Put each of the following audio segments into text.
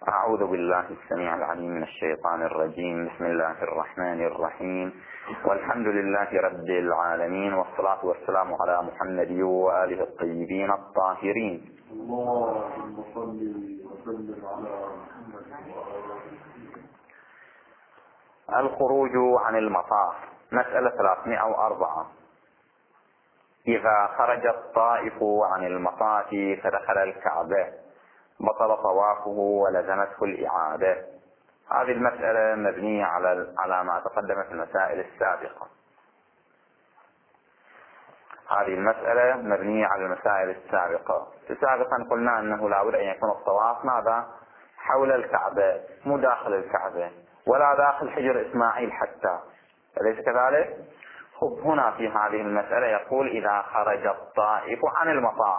أعوذ بالله السميع العليم من الشيطان الرجيم. بسم الله الرحمن الرحيم، والحمد لله رب العالمين، والصلاة والسلام على محمد وآله الطيبين الطاهرين. اللهم صل وسلم على محمد وآله. الخروج عن المطاف. مسألة 304. إذا خرج الطائف عن المطاف فدخل الكعبة بطل طوافه ولزمته الإعادة. هذه المسألة مبنية على ما تقدم في المسائل السابقة. هذه المسألة مبنية على المسائل السابقة. سابقا قلنا أنه لا بد أن يكون الطواف ماذا؟ حول الكعبة، مو داخل الكعبة ولا داخل حجر إسماعيل حتى، أليس كذلك؟ هنا في هذه المسألة يقول إذا خرج الطائف عن المطاف.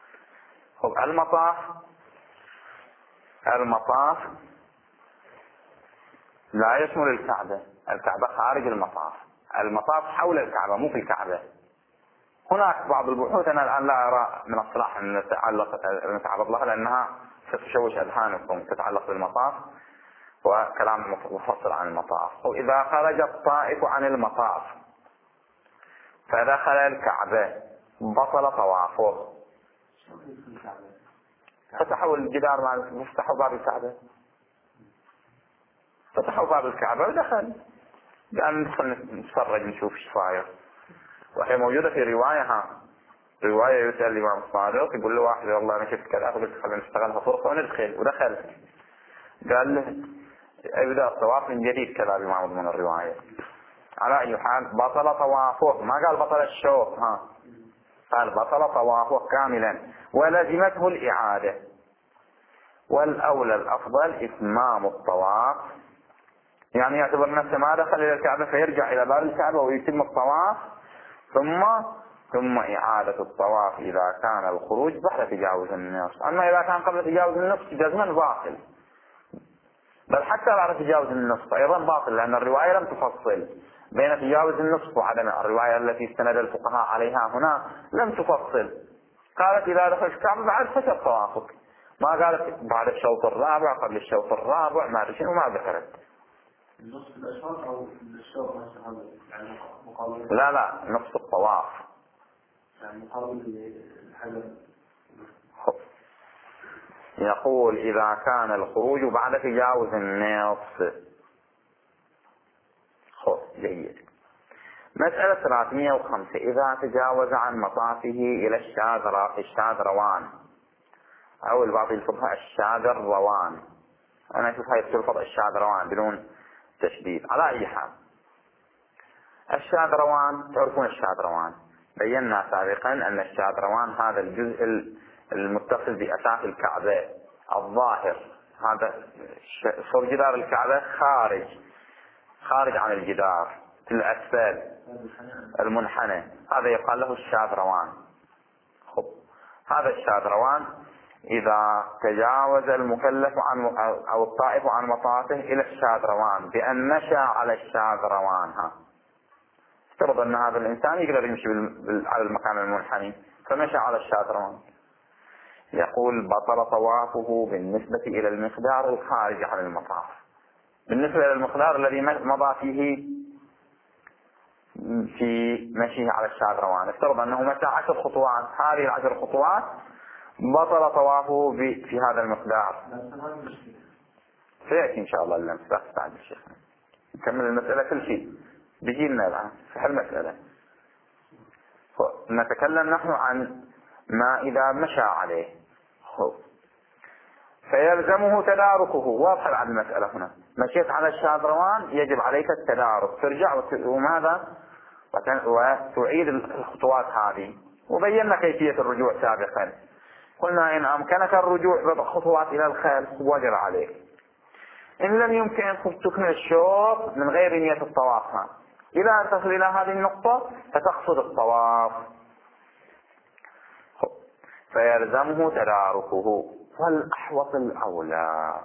المطاف لا يشمل الكعبة، الكعبة خارج المطاف، المطاف حول الكعبة مو في الكعبة. هناك بعض البحوث أنا الآن لا أرى من الصلاح أن نتعرض لها لأنها ستشوش أذهانكم، تتعلق بالمطاف وكلام مفصل عن المطاف. وإذا خرج الطائف عن المطاف فدخل الكعبة بطل طوافه. فتحوا الجدار مع فتحوا باب الكعبة، فتحوا باب الكعبة ودخل. قال ندخل نتفرج نشوف ايش صاير. وهي موجودة في رواية يسأل الإمام الصادق يقول له واحد والله أنا شفت كذا، فقلت خلينا نشتغلها فرصة وندخل، ودخل. قال له ابدأ الطواف من جديد كذا بما مضمون الرواية. على أي حال بطل طوافه، ما قال بطل الشوط، قال بطل طوافه كاملا ولزمته الإعادة. والأولى الأفضل إتمام الطواف، يعني يعتبر نفسه ما دخل إلى الكعبة فيرجع إلى باب الكعبة ويتم الطواف ثم إعادة الطواف إذا كان الخروج بعد تجاوز النصف. أما إذا كان قبل تجاوز النصف جزما باطل، بل حتى بعد تجاوز النصف أيضا باطل، لأن الرواية لم تفصل بين تجاوز النصف وعدم. الرواية التي استند الفقهاء عليها هنا لم تفصل، قالت إذا دخلت الكعبة بعد فسد طوافك، ما قالت بعد الشوط الرابع قبل الشوط الرابع ما أدري شنو، ما ذكرت. النصف الأشهر أو الشوط نفسه يعني مقابل؟ لا نصف الطواف يعني مقابل الحجر. يقول إذا كان الخروج بعد تجاوز النصف. جيد. مسألة 305. إذا تجاوز عن مطافه إلى الشاذروان، أو البعض يلفظها الشاذروان، أنا أشوف هاي تلفظ الشاذروان بدون تشديد. على أي حال الشاذروان، تعرفون الشاذروان، بينا سابقا أن الشاذروان هذا الجزء المتصل بأساس الكعبة الظاهر، هذا صور جدار الكعبة خارج عن الجدار في الأسفل المنحنى، هذا يقال له الشاذروان. هذا الشاذروان إذا تجاوز المكلف أو الطائف عن مطافه إلى الشاذروان بأن مشى على الشاذروان، افترض أن هذا الإنسان يقدر يمشي على المكان المنحني فمشى على الشاذروان، يقول بطل طوافه بالنسبة إلى المقدار الخارج عن المطاف. بالنسبة إلى المقدار الذي مضى فيه في مشيه على الشاذروان، افترض أنه مشى 10 خطوات، هذه 10 خطوات بطل طوافه في هذا المقدار. سيأتي إن شاء الله اللمس بعد الشيخ نكمل المسألة كل شيء بيجي لنا الآن في المسألة. نتكلم نحن عن ما إذا مشى عليه فيلزمه تداركه. واضح بعد المسألة هنا، مشيت على الشاذروان يجب عليك التدارك، ترجع وماذا وتعيد الخطوات هذه. وبينا كيفية الرجوع سابقا، قلنا إن أمكنك الرجوع بخطوات إلى الخلف وجب عليك، إن لم يمكن تكمل الشوط من غير نية الطواف. إلى أن تصل إلى هذه النقطة فتقصد الطواف فيلزمه تداركه. والأحوط الأولى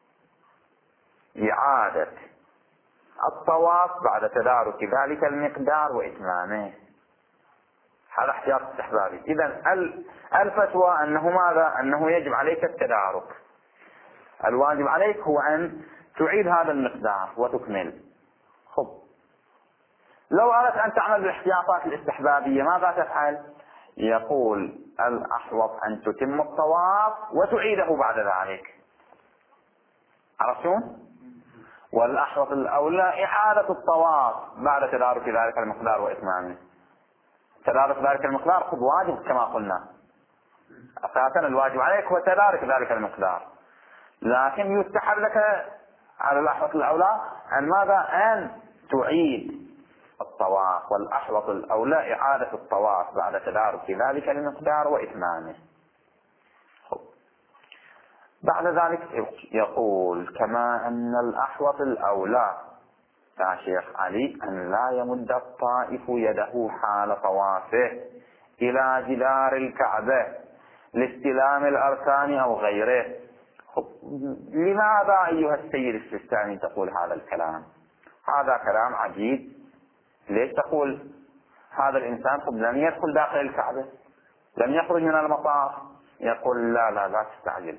إعادة الطواف بعد تدارك ذلك المقدار وإتمامه. هذا احتياط استحبابي. إذن الفتوى أنه ماذا؟ أنه يجب عليك التدارك. الواجب عليك هو أن تعيد هذا المقدار وتكمل. خب لو أردت أن تعمل بالاحتياطات الاستحبابية ماذا تفعل؟ يقول الأحوط أن تتم الطواف وتعيده بعد ذلك. عرفتون؟ والأحوط الأولى إعادة الطواف بعد تدارك ذلك المقدار وإتمامه. تدارك ذلك المقدار خذ واجب كما قلنا، أساسا الواجب عليك هو تدارك ذلك المقدار، لكن يستحب لك على الأحوط الأولى أن ماذا؟ أن تعيد الطواف، والأحوط الأولى إعادة الطواف بعد تدارك ذلك المقدار وإتمامه. بعد ذلك يقول كما أن الأحوط الأولى يا شيخ علي أن لا يمد الطائف يده حال طوافه إلى جدار الكعبة لاستلام الأركان أو غيره. لماذا أيها السيد السيستاني تقول هذا الكلام؟ هذا كلام عجيب. ليش تقول هذا الإنسان لم يدخل داخل الكعبة، لم يخرج من المطاف؟ يقول لا تستعجل،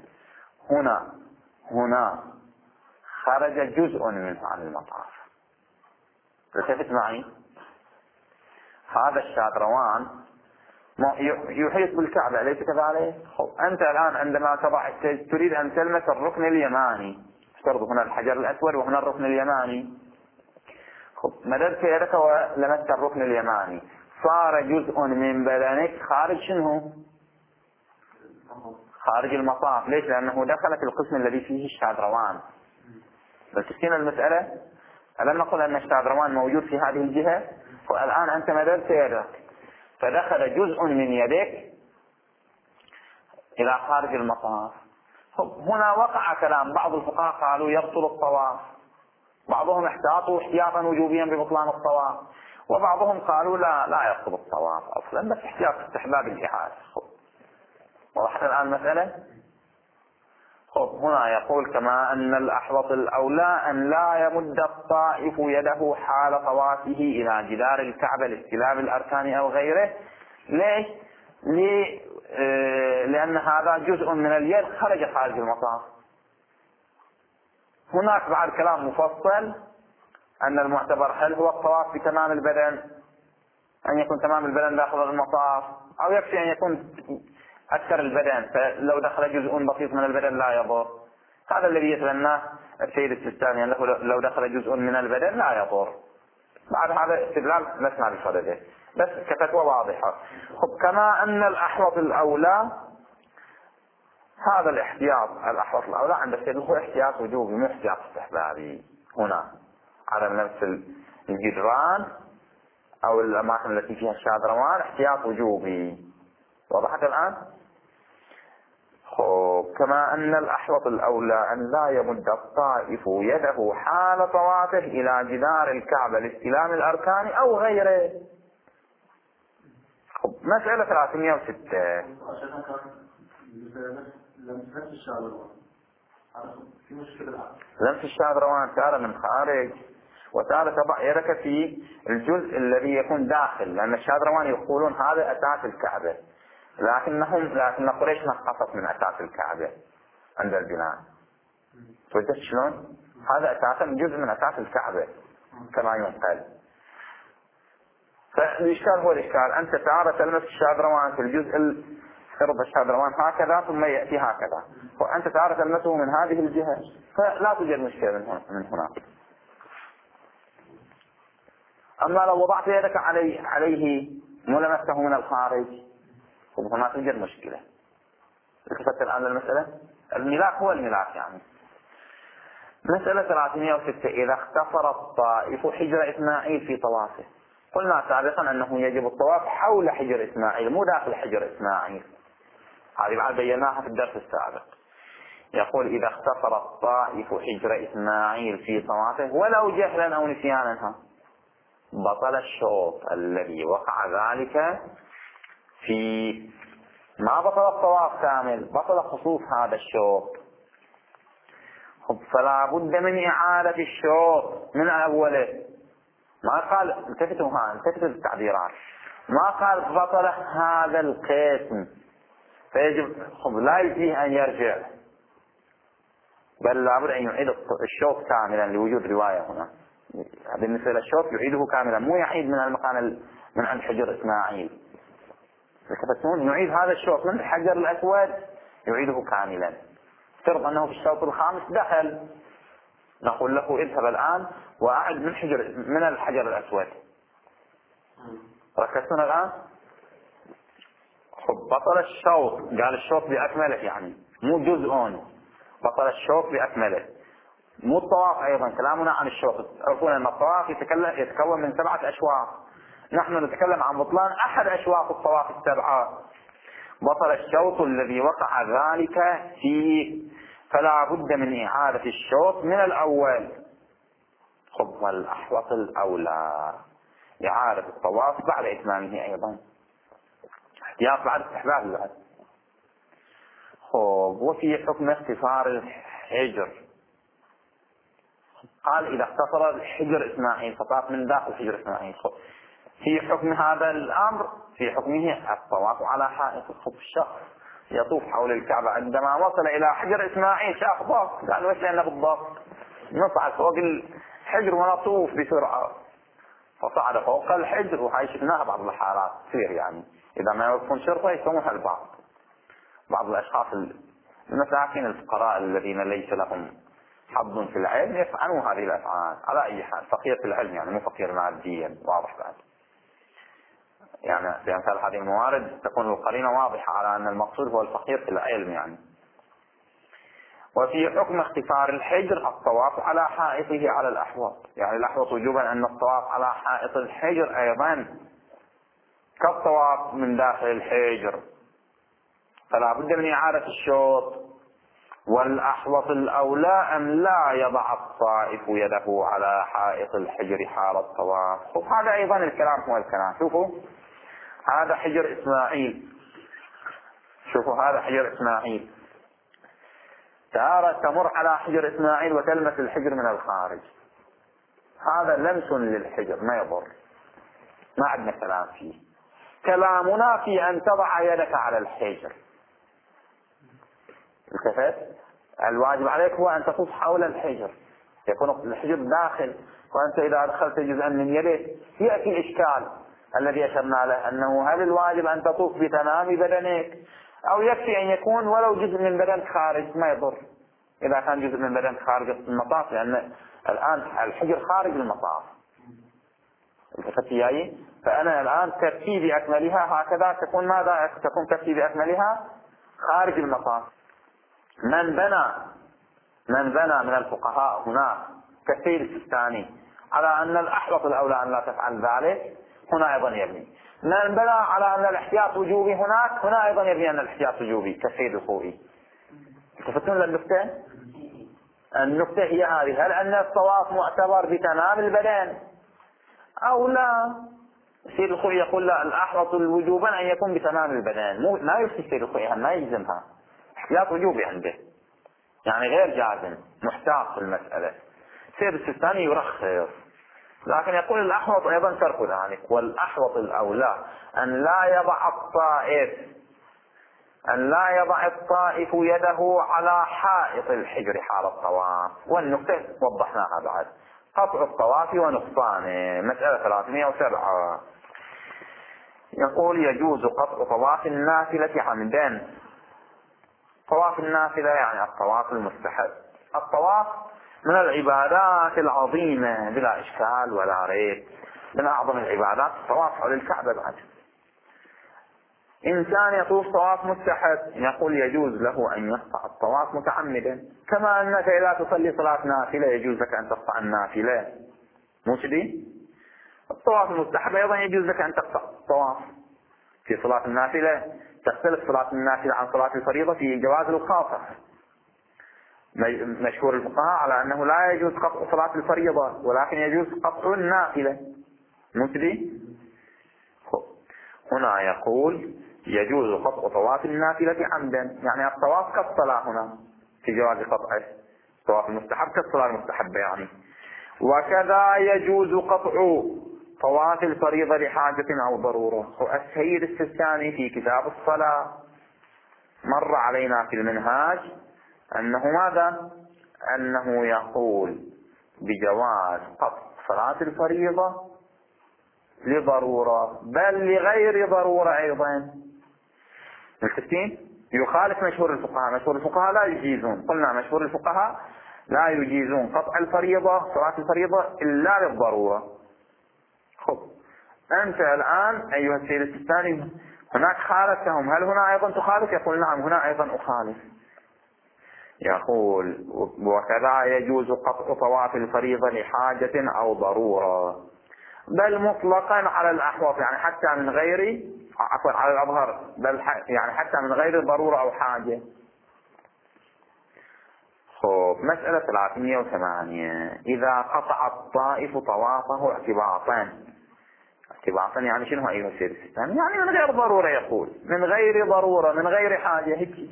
هنا خرج جزء منه عن المطاف. التفت معي، هذا الشادروان يحيط بالكعبة أليس كذلك؟ أنت الآن عندما تريد أن تلمس الركن اليماني، افترض هنا الحجر الأسود وهنا الركن اليماني، مددت يدك ولمست الركن اليماني، صار جزء من بدنك خارج شنو؟ خارج المطاف. ليش؟ لأنه دخل في القسم الذي فيه الشادروان. بس تسكين المسألة، ألم نقل أن الشادروان موجود في هذه الجهة؟ والآن أنت مددت يدك فدخل جزء من يدك إلى خارج المطاف. هنا وقع كلام بعض الفقهاء قالوا يبطل الطواف، بعضهم احتاطوا احتياطا وجوبيا ببطلان الطواف، وبعضهم قالوا لا يبطل الطواف أصلا بس احتياط استحباب الإعادة. وضحت الآن المسألة؟ هنا يقول كما أن الأحوط الأولى أن لا يمد الطائف يده حال طوافه إلى جدار الكعبة لاستلام الأركان أو غيره. ليش؟ لأن هذا جزء من اليد خرج خارج المطاف. هناك بعد كلام مفصل أن المعتبر هل هو الطواف بتمام البدن، أن يكون تمام البدن داخل المطاف، أو يكفي أن يكون أكثر البدن، فلو دخل جزء بسيط من البدن لا يضر. هذا الذي يتبناه السيد السيستاني، أنه لو دخل جزء من البدن لا يضر. بعد هذا استدلال نسمع بصدده بس كفتوى واضحة. كما أن الأحوط الأولى، هذا الاحتياط الأحوط الأولى عند السيد هو احتياط وجوبي مو احتياط استحبابي. هنا على نفس الجدران أو الأماكن التي فيها الشادروان احتياط وجوبي. وضحت الآن؟ كما أن الأحوط الأولى أن لا يمد الطائف يده حال طوافه إلى جدار الكعبة لاستلام الأركان أو غيره. مسألة 306. لمس الشادروان تارة من خارج وتارة تضع يدك في الجزء الذي يكون داخل، لأن الشادروان يقولون هذا أساس الكعبة، لكن قريش نقصت من أساس الكعبة عند البناء. توجد شلون؟ هذا أساسا جزء من أساس الكعبة كما ينقل. فالإشكال هو الإشكال، أنت تعال تلمس الشادروان في الجزء فرض الشادروان هكذا ثم يأتي هكذا، وأنت تعال تلمسه من هذه الجهة، فلا توجد مشكلة من هناك. أما لو وضعت يدك عليه ولمسته من الخارج هنا توجد مشكلة. التفت الآن المسألة، الملاك هو الملاك يعني. مسألة 306. إذا اختصر الطائف حجر إسماعيل في طوافه، قلنا سابقا أنه يجب الطواف حول حجر إسماعيل مو داخل حجر إسماعيل، هذه بعد بيناها في الدرس السابق. يقول إذا اختصر الطائف حجر إسماعيل في طوافه ولو جهلا أو نسيانا بطل الشوط الذي وقع ذلك في، ما بطل الطواف كامل، بطل خصوص هذا الشوط. فلا بد من إعادة الشوط من أوله. ما قال التفتوا التعبيرات، ما قال بطل هذا القسم فيجب لا يجيه أن يرجع، بل لابد أن يعيد الشوط كاملا لوجود رواية هنا. بالنسبة للشوط يعيده كاملا، مو يعيد من المكان من عند حجر إسماعيل. يعيد هذا الشوط من الحجر الأسود يعيده كاملا. افترض أنه في الشوط الخامس دخل، نقول له اذهب الآن وأعد من الحجر الأسود. ركزتون الآن؟ بطل الشوط، قال الشوط بأكمله، يعني مو جزء، بطل الشوط بأكمله. مو الطواف أيضا، كلامنا عن الشوط. تعرفون أن الطواف يتكون من 7 أشواط، نحن نتكلم عن بطلان أحد أشواط الطواف ال7. بطل الشوط الذي وقع ذلك فيه، فلا بد من إعادة الشوط من الأول. والأحوط الأولى إعادة الطواف بعد إتمامه أيضا، احتياط بعد استحباب بعد. وفي حكم اختصار الحجر، قال إذا اختصر الحجر إسماعيل فطاف من داخل حجر إسماعيل، في حكم هذا الأمر، في حكمه الطواف على حائط الشخص يطوف حول الكعبة. عندما وصل إلى حجر إسماعيل شاف ضغط، قال وش لأنه بالضغط؟ نصعد فوق الحجر ونطوف بسرعة، فصعد فوق الحجر. وهاي شفناها بعض الحالات تصير، يعني إذا ما يوقفون شرطة يسوونها البعض، بعض الأشخاص المساكين الفقراء الذين ليس لهم حظ في العلم يفعلون هذه الأفعال. على أي حال فقير في العلم، يعني مو فقير ماديا، واضح بعد. يعني في أمثال هذه الموارد تكون القرينة واضحة على أن المقصود هو الفقير في العلم يعني. وفي حكم اختصار الحجر الطواف على حائطه على الأحوط، يعني الأحوط وجوبا أن الطواف على حائط الحجر أيضا كالطواف من داخل الحجر، فلا بد من إعادة الشوط. والأحوط الأولى أن لا يضع الطائف يده على حائط الحجر حال الطواف. هذا أيضا الكلام هو الكلام. شوفوا هذا حجر إسماعيل، شوفوا هذا حجر إسماعيل، تارة تمر على حجر إسماعيل وتلمس الحجر من الخارج، هذا لمس للحجر ما يضر، ما عندنا كلام فيه. كلامنا في أن تضع يدك على الحجر. التفت، الواجب عليك هو أن تطوف حول الحجر، يكون الحجر داخل، وأنت إذا دخلت جزءا من يدك يأتي الإشكال الذي أشرنا له، أنه هل الواجب أن تطوف بتمام بدنك أو يكفي أن يكون ولو جزء من بدنك خارج؟ ما يضر إذا كان جزء من بدنك خارج المطاف، لأن الآن الحجر خارج المطاف. التفت جاي، فأنا الآن كفي بأكملها هكذا تكون ماذا؟ تكون كفي بأكملها خارج المطاف. من بنى من الفقهاء هناك كثير الثاني على أن الأحوط الأولى أن لا تفعل ذلك، هنا أيضا يبني. من بنى على أن الاحتياط وجوبي هنا أيضا يبني أن الاحتياط وجوبي كثير الخوئي. تفتون للنقطة؟ النقطة هي هذه، هل أن الطواف معتبر بتمام البدن أو لا؟ سيد الخوئي يقول لا، الأحوط وجوبا أن يكون بتمام البدن، ما يفتي سيد الخوئي، ما يلزمها، احتياط وجوبي عنده، يعني غير جازم، محتاط في المسألة. سيد السيستاني يرخص، لكن يقول الأحوط أيضا ترك ذلك. والأحوط الأولى أن لا يضع الطائف يده على حائط الحجر حال الطواف. والنقطة وضحناها بعد، قطع الطواف ونقصانه، مسألة 307. يقول يجوز قطع طواف النافلة عمدا. طواف النافلة يعني الطواف المستحب. الطواف من العبادات العظيمة بلا إشكال ولا ريب، من أعظم العبادات الطواف حول الكعبة. بعد إنسان يطوف طواف مستحب، يقول يجوز له أن يقطع الطواف متعمدا، كما أنك إذا تصلي صلاة نافلة يجوز لك أن تقطع النافلة، مو كذي؟ الطواف المستحب أيضا يجوز لك أن تقطع الطواف في صلاة النافلة. تختلف صلاة النافلة عن صلاة الفريضة في جواز القاطع. مشهور الفقهاء على أنه لا يجوز قطع صلاة الفريضة، ولكن يجوز قطع النافلة، مو كذي؟ هنا يقول يجوز قطع طواف النافلة عمدا، يعني الطواف كالصلاة هنا في جواز قطعه، الطواف المستحب كالصلاة المستحبة يعني. وكذا يجوز قطع طواف الفريضة لحاجة أو ضرورة. السيد السيستاني في كتاب الصلاة مر علينا في المنهاج أنه ماذا؟ أنه يقول بجواز قطع صلاة الفريضة لضرورة، بل لغير ضرورة أيضا. ملتفتين؟ يخالف مشهور الفقهاء. مشهور الفقهاء لا يجيزون، قلنا مشهور الفقهاء لا يجيزون قطع الفريضة، صلاة الفريضة إلا للضرورة. خب أنت الآن أيها السيد السيستاني هناك خالفتهم، هل هنا أيضا تخالف؟ يقول نعم هنا أيضا أخالف. يقول وكذا يجوز قطع طواف الفريضة لحاجة أو ضرورة، بل مطلقا على الأحوط، يعني حتى من غير، عفوا على الأظهر، بل يعني حتى من غير ضرورة أو حاجة. خب مسألة 308. إذا قطع الطائف طوافه اعتباطا يعني شنو أيها السيد السيستاني؟ يعني من غير ضرورة، يقول من غير ضرورة من غير حاجة هيك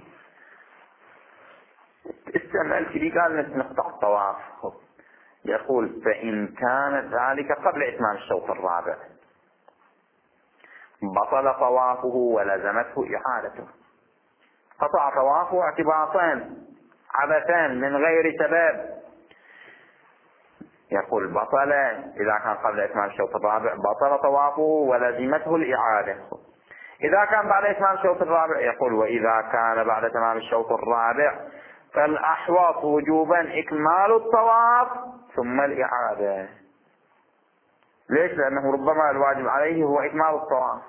استعمل كذي قال نقطع الطواف. يقول فإن كان ذلك قبل إتمام الشوط الرابع بطل طوافه ولزمته إعادته. قطع طوافه اعتباطان عبثان من غير سبب، يقول بطل إذا كان قبل إتمام الشوط الرابع بطل طوافه ولزمته الإعادة. إذا كان بعد إتمام الشوط الرابع يقول وإذا كان بعد تمام الشوط الرابع فالأحوط وجوبا إكمال الطواف ثم الإعادة. ليش؟ لأنه ربما الواجب عليه هو إكمال الطواف.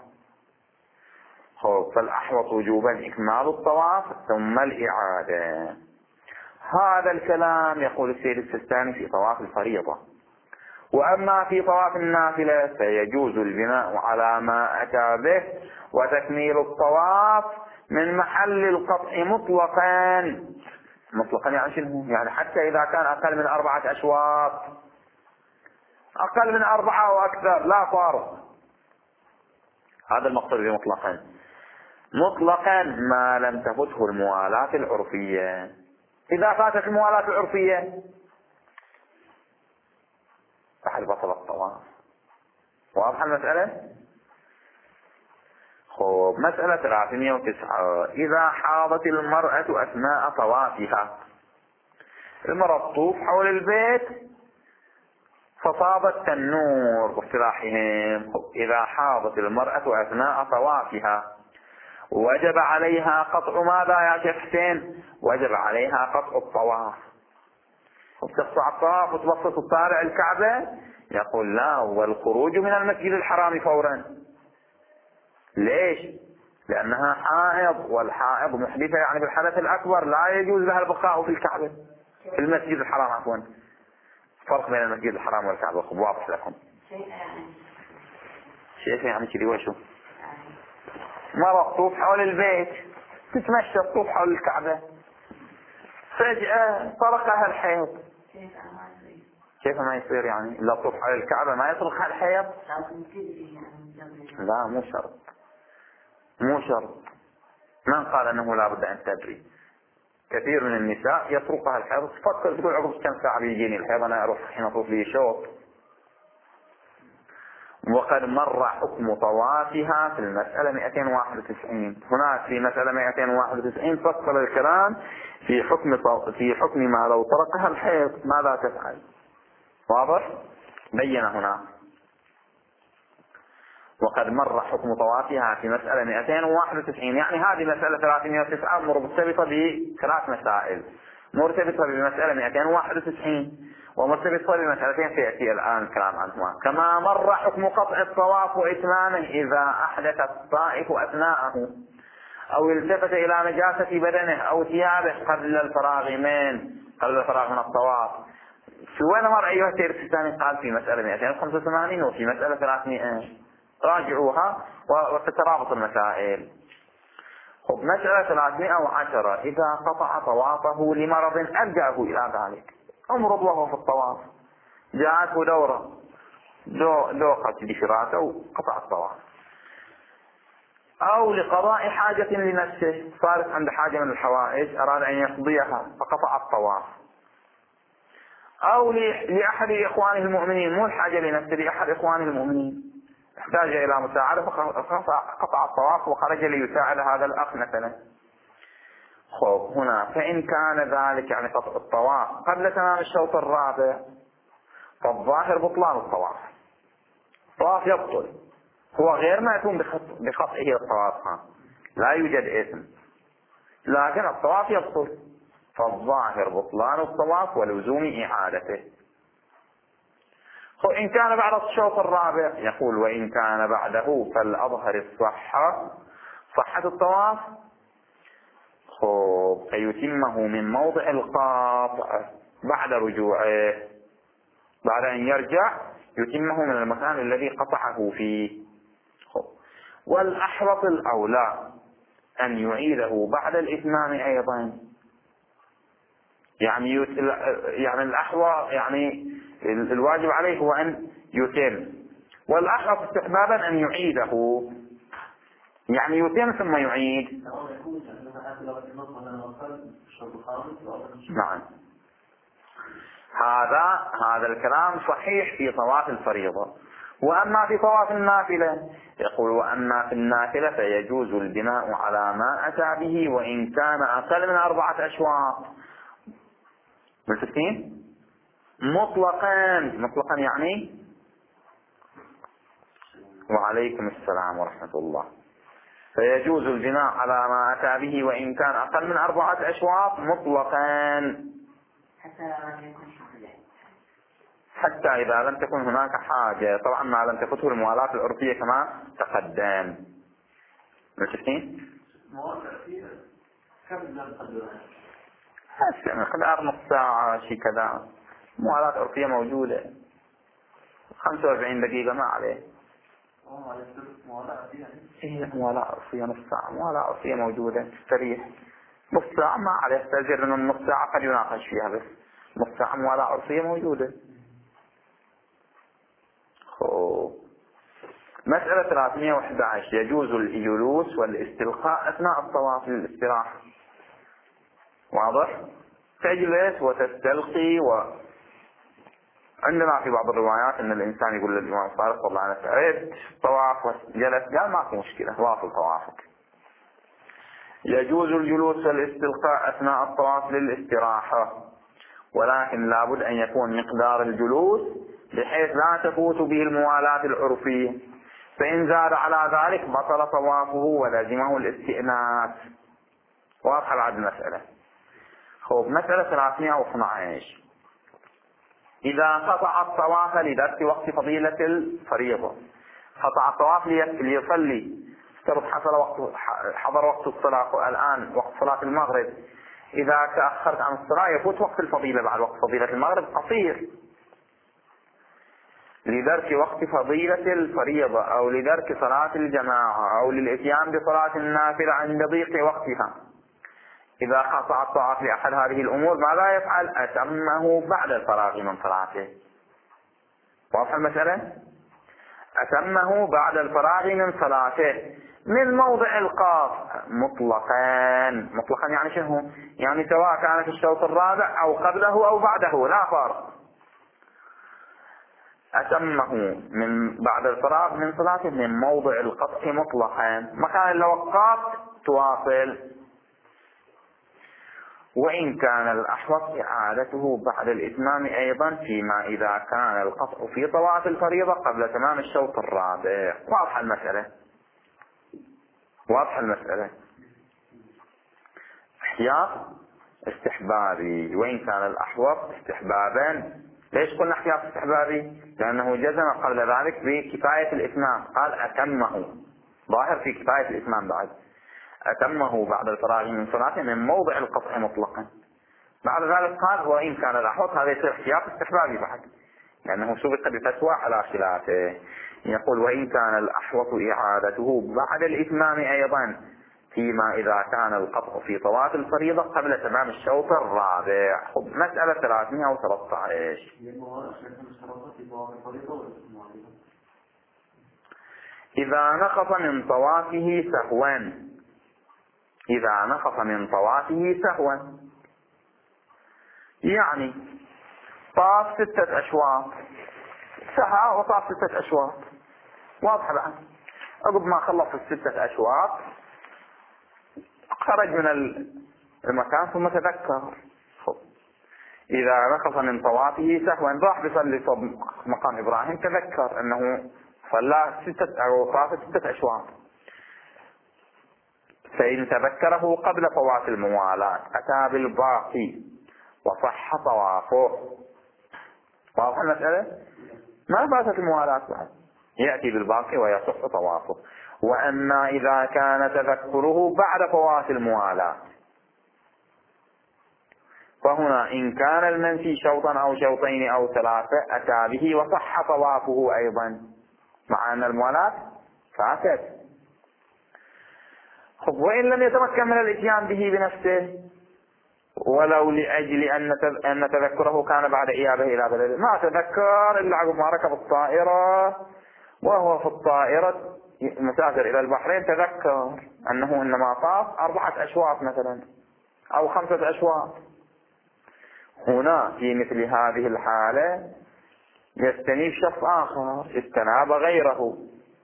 فالأحوط وجوبا إكمال الطواف ثم الإعادة. هذا الكلام يقول السيد السيستاني في طواف الفريضة. وأما في طواف النافلة فيجوز البناء على ما أتى به وتكميل الطواف من محل القطع مطلقا. مطلقا يعني شنو؟ يعني حتى إذا كان أقل من 4 أشواط، أقل من 4 أو أكثر لا فارق. هذا المقصود بمطلقا. مطلقا ما لم تفته الموالاة العرفية. إذا فاتت الموالاة العرفية فحل بطل الطواف. واضحة المسألة؟ مسألة 309. إذا حاضت المرأة أثناء طوافها، المرأة تطوف حول البيت فصاب التنور باصطلاحهم. إذا حاضت المرأة أثناء طوافها وجب عليها قطع ماذا يا شيخ حسين؟ وجب عليها قطع الطواف. وتقطع الطواف وتبسط الطالع الكعبة؟ يقول لا، والخروج من المسجد الحرام فورا. ليش؟ لأنها حائض، والحائض محدثة يعني بالحدث الأكبر، لا يجوز لها البقاء في الكعبة، في المسجد الحرام عفوا. فرق بين المسجد الحرام والكعبة واضح لكم؟ شيء يعني كذي وشو؟ مرة تطوف حول البيت تتمشى تطوف حول الكعبة، فجأة طرقها الحيض. كيف ما يصير يعني؟ إلا تطوف حول الكعبة ما يطرقها الحيض؟ لا مو شرط، مو شرط. من قال أنه لا بد أن تدري؟ كثير من النساء يطرقها الحيض، تفكر تقول عقب كم ساعة بيجيني الحيض أنا أروح حين أطوف لي شوط. وقد مر حكم طوافها في المسألة 291. هناك في مسألة 291 فصل الكلام في حكم ما لو طرقها الحيض ماذا تفعل. واضح؟ بين هنا. وقد مر حكم طوافها في مسألة 291، يعني هذه مسألة 309 مرتبطة ب3 مسائل، مرتبطة بمسألة 291 ومرتبطة بمسألتين سيأتي الآن الكلام عنهما. كما مر حكم قطع الطواف وإتمامه إذا أحدث الطائف أثناءه أو التفت إلى نجاسة بدنه أو ثيابه قبل الفراغ من الطواف. في وين مر أيها السيد السيستاني؟ قال في مسألة 285 وفي مسألة 300. راجعوها وتترابط المسائل. مسألة 310. إذا قطع طوافه لمرض ألجأه إلى ذلك، أمرض وهو في الطواف، جاءته دورة دوقة بشراته وقطع الطواف، أو لقضاء حاجة لنفسه، صارت عند حاجة من الحوائج أراد أن يقضيها فقطع الطواف، أو لأحد إخوانه المؤمنين، مو الحاجة لنفسه، لأحد إخوانه المؤمنين احتاج إلى مساعدة فقطع الطواف وخرج ليساعد هذا الأخ مثلا. خب هنا فإن كان ذلك يعني قطع الطواف قبل تمام الشوط الرابع فالظاهر بطلان الطواف. الطواف يبطل، هو غير مأتون بقطعه الطواف، لا يوجد إثم، لكن الطواف يبطل، فالظاهر بطلان الطواف ولزوم إعادته. إن كان بعد الشوط الرابع يقول وإن كان بعده فالأظهر صحة الطواف، فيتمه من موضع القاطع بعد رجوعه، بعد أن يرجع يتمه من المكان الذي قطعه فيه. والأحوط الأولى أن يعيده بعد الإتمام أيضا، يعني الأحوط يعني الواجب عليه هو أن يتم، والأحوط استحبابا أن يعيده، يعني يتم ثم يعيد. نعم، هذا الكلام صحيح في طواف الفريضة. وأما في طواف النافلة يقول وأما في النافلة فيجوز البناء على ما أتى به وإن كان أقل من 4 أشواط. متفقين؟ مطلقا يعني. وعليكم السلام ورحمة الله. فيجوز البناء على ما أتى به وإن كان أقل من 4 أشواط مطلقا، حتى إذا لم تكن هناك حاجة، طبعا ما لم تفته الموالاة العرفية كما تقدم. متفقين؟ مقدار نص ساعة شيء كذا، موالاة عرفية موجودة، 45 دقيقة ما عليه. موالاة عرفية نص ساعة، موالاة عرفية موجودة تستريح. نص ساعة ما عليه، تزيد من النص ساعة قد يناقش فيها، بس نص ساعة موالاة عرفية موجودة. مسألة 311 يجوز الجلوس والاستلقاء أثناء الطواف للاستراحة. واضح؟ تجلس وتستلقي. عندنا في بعض الروايات أن الإنسان يقول للإمام الصادق والله أنا تعبت طواف وجلس، قال ما في مشكلة واصل طوافك. يجوز الجلوس والاستلقاء أثناء الطواف للاستراحة، ولكن لابد أن يكون مقدار الجلوس بحيث لا تفوت به الموالاة العرفية، فإن زاد على ذلك بطل طوافه ولزمه الاستئناس. واضحة بعد المسألة. مسألة 312 إذا قطع الطواف لدرك وقت فضيلة الفريضة، قطع الطواف ليصلي، افترض حضر وقت الصلاة الآن وقت صلاة المغرب، إذا تأخرت عن الصلاة يفوت وقت الفضيلة بعد وقت فضيلة المغرب قصير. لدرك وقت فضيلة الفريضة أو لدرك صلاة الجماعة أو للإتيان بصلاة النافلة عند ضيق وقتها، إذا قطع الطواف لأحد هذه الأمور ماذا يفعل؟ أتمه بعد الفراغ من صلاته. واضح المسألة؟ أتمه بعد الفراغ من صلاته من موضع القاف مطلقا يعني شنو؟ يعني سواء كان في الشوط الرابع أو قبله أو بعده لا فرق. أتمه من بعد الفراغ من صلاته من موضع القطع مطلقا، مكان الوقات تواصل. وإن كان الأحوط إعادته بعد الإتمام أيضا فيما إذا كان القطع في طواف الفريضة قبل تمام الشوط الرابع. واضح المسألة. احتياط استحبابي. وإن كان الأحوط استحبابا. ليش قلنا احتياط استحبابي؟ لأنه جزم قبل ذلك بكفاية الإتمام، قال أتمه، ظاهر في كفاية الإتمام بعد. أتمه بعد الفراغ من صلاته من موضع القطع مطلقا. بعد ذلك قال وإن كان الأحوط، هذا يصير احتياط استحبابي بعد، لأنه سبق بفتوى على خلافه. يقول وإن كان الأحوط إعادته بعد الإتمام أيضا فيما إذا كان القطع في طواف الفريضة قبل تمام الشوط الرابع. مسألة 313 إذا نقص من طوافه سهوا، يعني طاف 6 أشواط، سهى وطاف 6 أشواط. واضح بعد، عقب ما خلص 6 أشواط خرج من المكان ثم تذكر. إذا نقص من طوافه سهوا راح بيصلي صوب مقام إبراهيم، تذكر أنه صلى 6 أشواط، فإن تذكره قبل فوات الموالاة أتى بالباقي وصح طوافه. واضح المسألة؟ ما فاتت الموالاة بعد، يأتي بالباقي ويصح طوافه. وأما إذا كان تذكره بعد فوات الموالاة، فهنا إن كان المنسي شوطا أو شوطين أو 3 أتى به وصح طوافه أيضا، مع أن الموالاة فاتت. وإن لم يتمكن من الإتيان به بنفسه، ولو لأجل أن تذكره كان بعد إيابه إلى بلده، ما تذكر إلا عقب ما ركب الطائرة وهو في الطائرة مسافر إلى البحرين، تذكر أنه إنما طاف 4 أشواط مثلا أو 5 أشواط. هنا في مثل هذه الحالة يستنيب شخص آخر استناب غيره.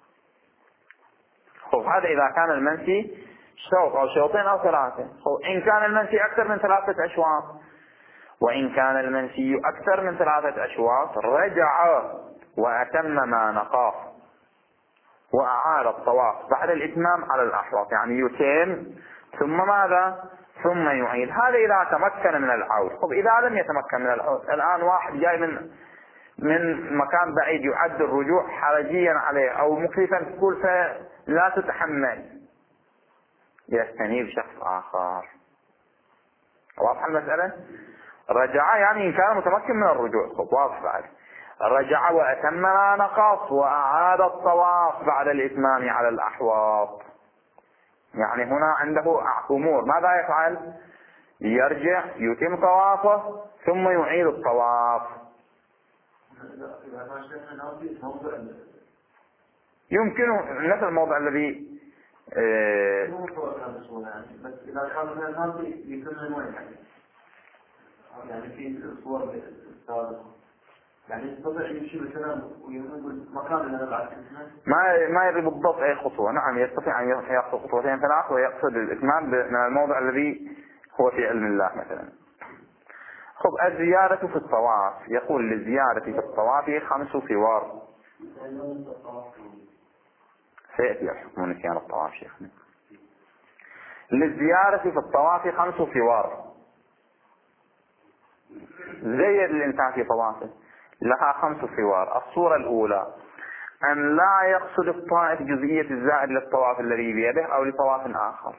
هذا إذا كان المنسي شوط أو شوطين أو 3. إن كان المنسي أكثر من 3 أشواط، وإن كان المنسي أكثر من 3 أشواط، رجع وأتم ما نقص وأعاد الطواف بعد الإتمام على الأحوط، يعني يتم ثم ماذا؟ ثم يعيد. هذا إذا تمكن من العود. إذا لم يتمكن من العود، الآن واحد جاي من مكان بعيد يعد الرجوع حرجيا عليه أو مكلفا كلفة لا تتحمل، يستنيب شخص آخر. واضح المسألة؟ رجع يعني إن كان متمكن من الرجوع، واضح بعد. رجع وأتم ما نقص وأعاد الطواف بعد الإتمام على الأحواط. يعني هنا عنده أمور، ماذا يفعل؟ يرجع يتم طوافه ثم يعيد الطواف. يمكنه نفس الموضع الذي بس إذا كان من الماضي يكون من وين يعني في الصور السابقة، يعني يستطيع يمشي مثلا ويقول مكان اللي نبعث ما يدري بالضبط أي خطوة. نعم يستطيع أن يأخذ 2 3 ويقصد الإتمام من الموضع الذي هو في علم الله مثلا. الزيارة في الطواف، يقول للزيارة في الطواف 5 صور. سيأتي الحكم من نسيان الطواف شيخنا. للزيارة في الطواف 5 صور. زيد الإنسان في طوافه لها 5 صور. الصورة الأولى أن لا يقصد الطائف جزئية الزائد للطواف الذي بيده أو لطواف آخر.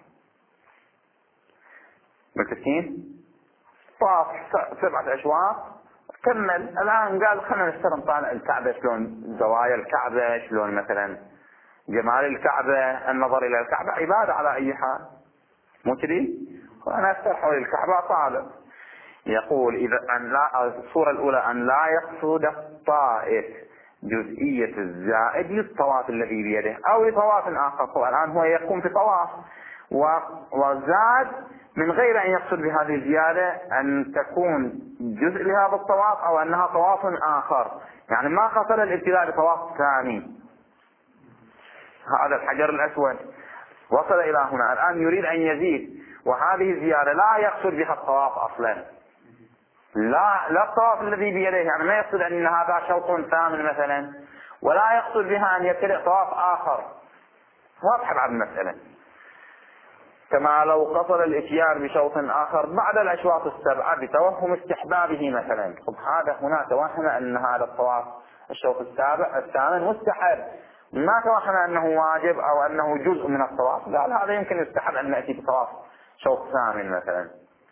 متفقين؟ طاف 7 أشواط كمل، الآن قال خلينا نشتغل نطالع الكعبة شلون، زوايا الكعبة شلون، مثلا جمال الكعبة، النظر إلى الكعبة عبادة على أي حال، مو كذي؟ وأنا أستر حول الكعبة طالب. يقول إذا أن لا، الصورة الأولى أن لا يقصد الطائف جزئية الزائد للطواف الذي بيده أو لطواف آخر. الآن هو يقوم في طواف وزاد من غير أن يقصد بهذه الزيادة أن تكون جزء لهذا الطواف أو أنها طواف آخر، يعني ما قصد الابتداء بطواف ثاني. هذا الحجر الأسود وصل إلى هنا، الآن يريد أن يزيد، وهذه الزيادة لا يقصد بها الطواف أصلا، لا الطواف الذي بيده، يعني ما يقصد أن هذا شوط ثامن مثلا، ولا يقصد بها أن يبتدئ طواف آخر. واضح بعد المسألة. كما لو قصد الاتيان بشوط آخر بعد الأشواط 7 بتوهم استحبابه مثلا. هذا هنا توهم أن هذا الطواف الشوط الثامن مستحب، ما توهم أنه واجب أو أنه جزء من الطواف، قال هذا يمكن يستحب أن نأتي بطواف شوط ثامن مثلا.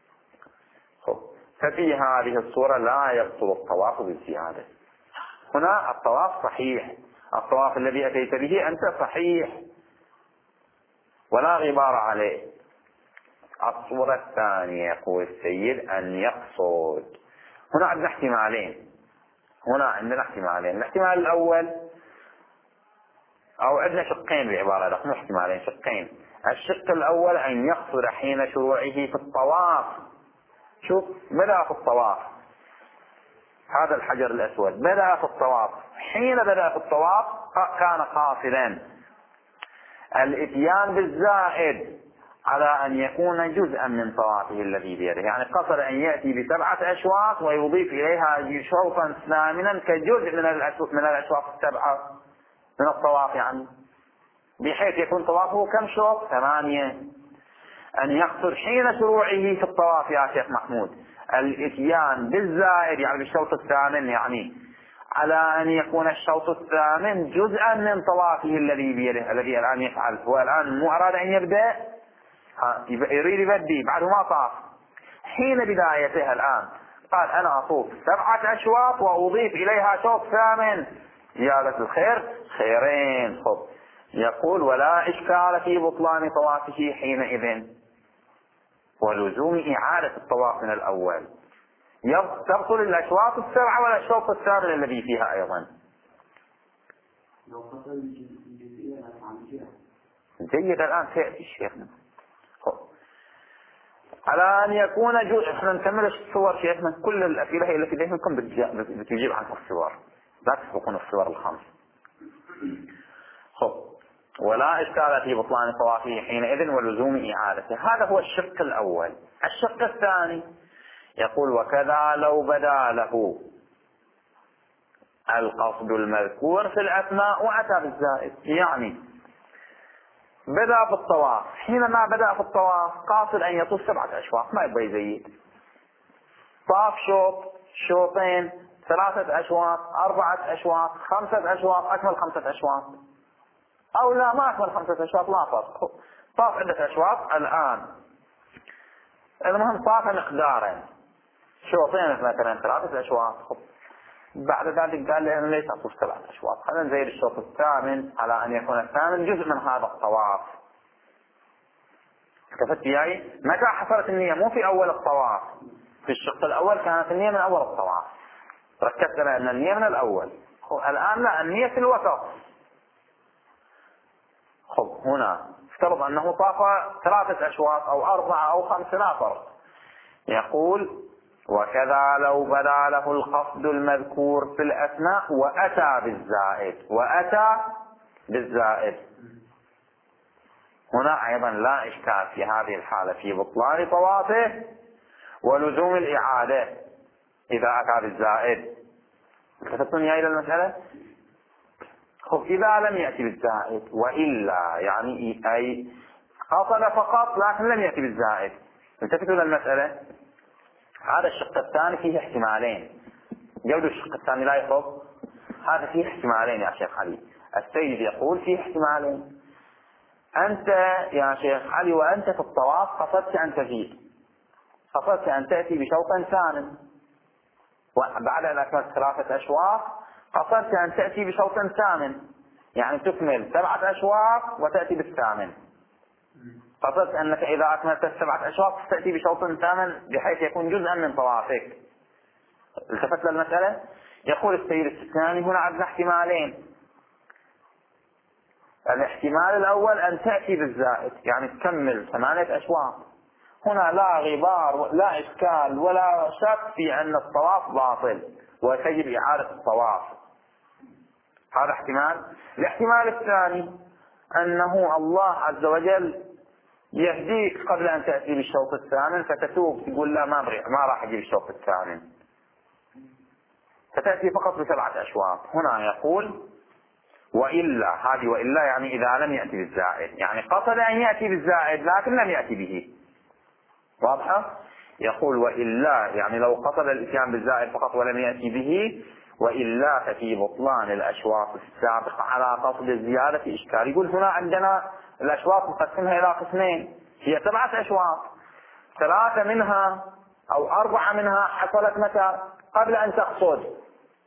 ففي هذه الصورة لا يبطل الطواف بالزيادة. هنا الطواف صحيح، الطواف الذي أتيت به أنت صحيح ولا غبار عليه. الصورة الثانية يقول السيد أن يقصد. هنا عندنا احتمالين، الاحتمال الأول أو عندنا شقين بعبارة رقم احتمالين شقين. الشق الأول أن يقصد حين شروعه في الطواف. شوف بدأ في الطواف، هذا الحجر الأسود بدأ في الطواف، حين بدأ في الطواف كان قاصدا الاتيان بالزائد على أن يكون جزءا من طوافه الذي بيده، يعني قصد أن يأتي ب7 أشواط ويضيف إليها شوطا ثامنا كجزء من الأشواط ال7 من الطواف، يعني بحيث يكون طوافه كم شوط؟ 8. أن يقصد حين شروعه في الطواف يا شيخ محمود الإتيان بالزائد يعني بالشوط الثامن، يعني على أن يكون الشوط الثامن جزءا من طوافه الذي بيده الذي الآن يفعل. هو الآن مو أراد أن يبدأ، يريد يبدي بعد ما طاف. حين بدايته الآن قال أنا أطوف 7 أشواط وأضيف إليها شوط ثامن، زيادة الخير خيرين. خب يقول ولا إشكال في بطلان طوافه حينئذ ولزوم إعادة الطواف من الأول، تبطل الأشواط ال7 والشوط الثامن الذي فيها أيضا. جيد الآن سيأتي شيخنا. على أن يكون جزء، احنا نكمل الصور شيخنا، كل الأسئلة هي التي ذهنكم بتجيب عنها الصور، لا تسبقون الصور الخمس. ولا إشكال في بطلان طوافه حينئذ ولزوم إعادته. هذا هو الشق الأول. الشق الثاني يقول وكذا لو بدا له القصد المذكور في الأسماء وأتى بالزائد، يعني بدأ في الطواف، حينما بدأ في الطواف قاصد أن يطوف 7 أشواط ما يبغى يزيد، طاف شوط شوطين 3 أشواط 4 أشواط 5 أشواط أكمل 5 أشواط، أو لا ما أكمل 5 أشواط لا فرق، طاف عدة أشواط الآن، المهم طاف مقدارا شوطين مثلا 3 أشواط. بعد ذلك قال لي أنا ليس أطوف 7 أشواط، خلينا نزيد الشوط الثامن على أن يكون الثامن جزء من هذا الطواف. كفت بياي متى حصلت النية؟ مو في أول الطواف، في الشق الأول كانت النية من أول الطواف، ركزت على أن النية من الأول. الآن لا، النية في الوسط. هنا افترض أنه طاف 3 أشواط أو 4 أو 5 لا فرق. يقول وكذا لو بدا له القصد المذكور في الأسماء وأتى بالزائد هنا أيضا لا إشكال في هذه الحالة في بطلان طوافه ولزوم الإعادة إذا أتى بالزائد. كتبتني إلى المسألة. إذا لم يأتي بالزائد وإلا يعني أي قصد فقط لكن لم يأتي بالزائد، التفتوا إلى المسألة. هذا الشق الثاني فيه احتمالين، جود الشق الثاني لا يخف. هذا فيه احتمالين يا شيخ علي. السيد يقول فيه احتمالين. أنت يا شيخ علي وأنت في الطواف قصدت أن تزيد، قصدت أن تأتي بشوط ثامن، وبعد أن أكملت 3 أشواط قصدت أن تأتي بشوط ثامن، يعني تكمل 7 أشواط وتأتي بالثامن. قصدت أنك إذا أكملت 7 أشواط تأتي بشوط ثامن بحيث يكون جزءا من طوافك. التفت للمسألة. يقول السيد السكاني هنا عندنا احتمالين. الاحتمال الأول أن تأتي بالزائد يعني تكمل 8 أشواط، هنا لا غبار لا إشكال ولا شك في أن الطواف باطل وتجب إعادة الطواف. هذا احتمال. الاحتمال الثاني أنه الله عز وجل يهديك قبل أن تأتي بالشوط الثامن فتتوب تقول لا ما راح أجيب الشوط الثامن، فتأتي فقط ب7 أشواط. هنا يقول وإلا، هذه وإلا يعني إذا لم يأتي بالزائد، يعني قصد أن يأتي بالزائد لكن لم يأتي به. واضحة؟ يقول وإلا يعني لو قصد الإتيان بالزائد فقط ولم يأتي به، وإلا ففي بطلان الأشواط السابقة على قصد الزيادة إشكال. يقول هنا عندنا الأشواط نقسمها إلى قسمين، هي 7 أشواط، 3 منها أو 4 منها حصلت متى؟ قبل أن تقصد.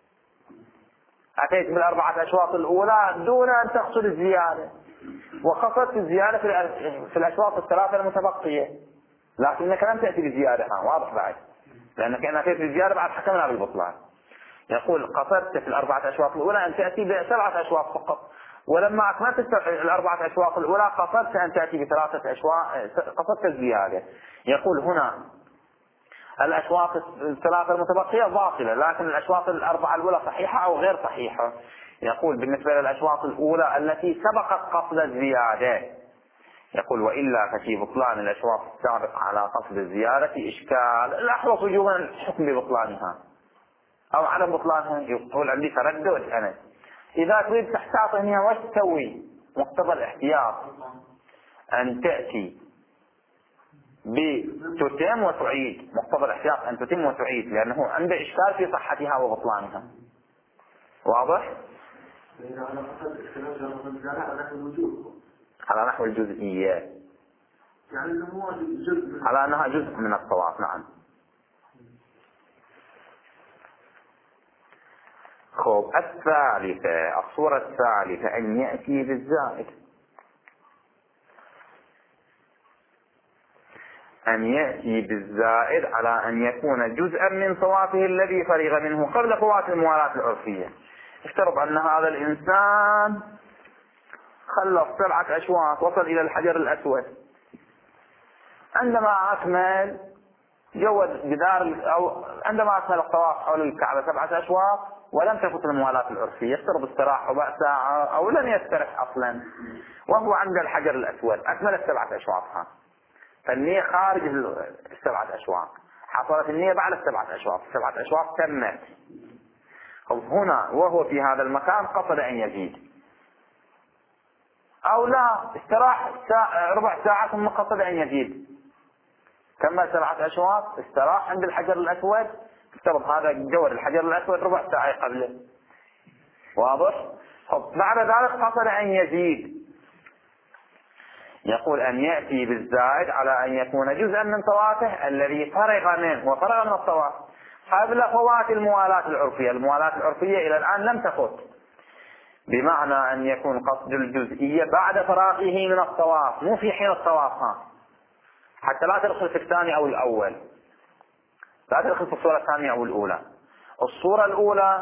أتيت بال4 أشواط الأولى دون أن تقصد الزيادة، وقصدت الزيادة في الأشواط ال3 المتبقية، لكنك لم تأتي بزيادة. واضح بعد، لأنك أن أتيت بزيادة بعد حكمنا بالبطلان. يقول قصدت في ال4 أشواط الأولى أن تأتي ب7 أشواط فقط، ولما أكملت ال4 أشواط الأولى قصدت أن تأتي ب3 أشواط، قصدت الزيادة. يقول هنا الأشواط ال3 المتبقية باطلة، لكن الأشواط ال4 الأولى صحيحة أو غير صحيحة. يقول بالنسبة للأشواط الأولى التي سبقت قصد الزيادة يقول وإلا ففي بطلان الأشواط السابقة على قصد الزيادة إشكال. الأحوط وجوبا الحكم ببطلانها أو عدم بطلانها. يقول عندي تردد أنا. إذا تريد تحتاط هنا وش تسوي؟ مقتضى الاحتياط أن تأتي بتتم وتعيد. مقتضى الاحتياط أن تتم وتعيد، لأنه عنده إشكال في صحتها وبطلانها. واضح؟ على نحو الجزئية، على أنها جزء من الطواف. نعم. خب الثالثة، الصورة الثالثة أن يأتي بالزائد، أن يأتي بالزائد على أن يكون جزءا من طوافه الذي فرغ منه قبل فوات الموالاة العرفية. افترض أن هذا الإنسان خلص 7 أشواط، وصل إلى الحجر الأسود، عندما أكمل جود جدار أو عندما أكمل الطواف حول الكعبة 7 أشواط ولم تفت الموالاة العرفية، افترض استراح ربع ساعة أو لم يسترح أصلا، وهو عند الحجر الأسود أكمل 7 أشواطها، فالنية خارج 7 أشواط، حصلت النية بعد 7 أشواط، 7 أشواط تمت. هنا وهو في هذا المكان قصد أن يزيد، أو لا استراح ربع ساعة ثم قصد أن يزيد، كمل 7 أشواط، استراح عند الحجر الأسود، افترض هذا جور الحجر الأسود ربع ساعة قبله. واضح؟ بعد ذلك قصد أن يزيد، يقول أن يأتي بالزائد على أن يكون جزءا من طوافه الذي فرغ منه، وفرغ من الطواف قبل فوات الموالاة العرفية. الموالاة العرفية إلى الآن لم تفت، بمعنى أن يكون قصد الجزئية بعد فراغه من الطواف، مو في حين الطواف، حتى لا تدخل في الثاني أو الأول، لا تدخل في الصورة الثانية أو الأولى. الصورة الأولى